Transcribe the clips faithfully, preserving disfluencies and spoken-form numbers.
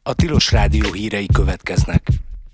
A Tilos Rádió hírei következnek.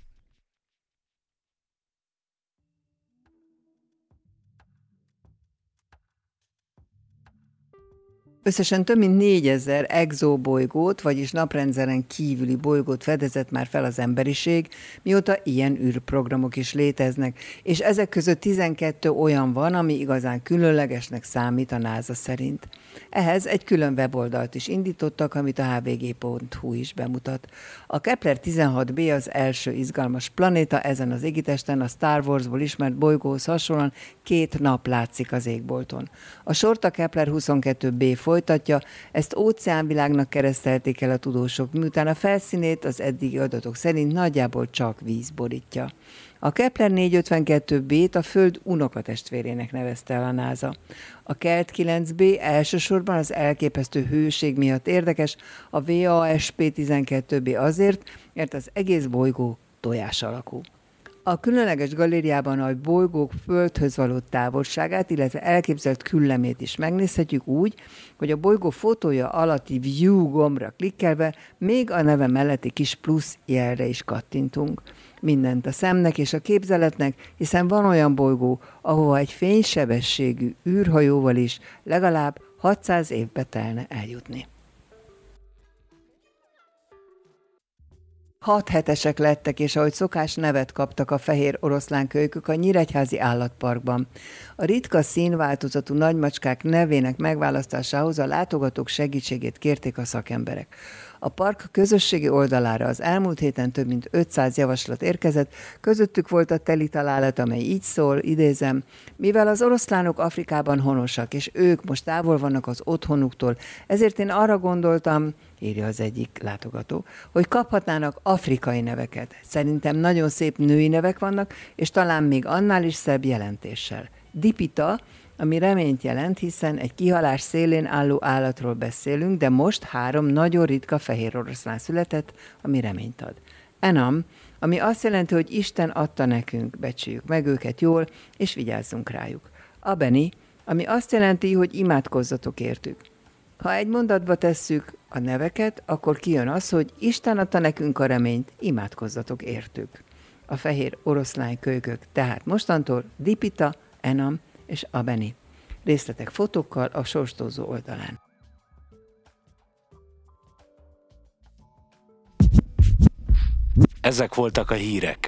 Összesen több mint négyezer exobolygót, vagyis naprendszeren kívüli bolygót fedezett már fel az emberiség, mióta ilyen űrprogramok is léteznek, és ezek között tizenkettő olyan van, ami igazán különlegesnek számít a NASA szerint. Ehhez egy külön weboldalt is indítottak, amit a há vé gé pont hú is bemutat. A Kepler tizenhat b az első izgalmas planéta ezen az égitesten, a Star Warsból ismert bolygóhoz hasonlóan két nap látszik az égbolton. A sort a Kepler huszonkettő b folytatja, ezt óceánvilágnak keresztelték el a tudósok, miután a felszínét az eddigi adatok szerint nagyjából csak víz borítja. A Kepler négyszázötvenkettő b-t a Föld unokatestvérének nevezte el a NASA. A Kelt kilenc b elsősorban az elképesztő hőség miatt érdekes, a vé á es pé tizenkettő b azért, mert az egész bolygó tojás alakú. A különleges galériában a bolygók Földhöz való távolságát, illetve elképzelt küllemét is megnézhetjük úgy, hogy a bolygó fotója alatti View gombra klikkelve még a neve melletti kis plusz jelre is kattintunk. Mindent a szemnek és a képzeletnek, hiszen van olyan bolygó, ahova egy fénysebességű űrhajóval is legalább hatszáz évbe telne eljutni. Hat hetesek lettek, és ahogy szokás, nevet kaptak a fehér oroszlánkölykök a Nyíregyházi állatparkban. A ritka színváltozatú nagymacskák nevének megválasztásához a látogatók segítségét kérték a szakemberek. A park közösségi oldalára az elmúlt héten több mint ötszáz javaslat érkezett, közöttük volt a teli találat, amely így szól, idézem, mivel az oroszlánok Afrikában honosak, és ők most távol vannak az otthonuktól, ezért én arra gondoltam, írja az egyik látogató, hogy kaphatnának afrikai neveket. Szerintem nagyon szép női nevek vannak, és talán még annál is szebb jelentéssel. Dipita, ami reményt jelent, hiszen egy kihalás szélén álló állatról beszélünk, de most három nagyon ritka fehér oroszlán született, ami reményt ad. Enam, ami azt jelenti, hogy Isten adta nekünk, becsüljük meg őket jól, és vigyázzunk rájuk. Abeni, ami azt jelenti, hogy imádkozzatok értük. Ha egy mondatba tesszük a neveket, akkor kijön az, hogy Isten adta nekünk a reményt, imádkozzatok értük. A fehér oroszlán kölykök, tehát mostantól Dipita, Enam és Abeni. Részletek fotókkal a sorstozó oldalán. Ezek voltak a hírek.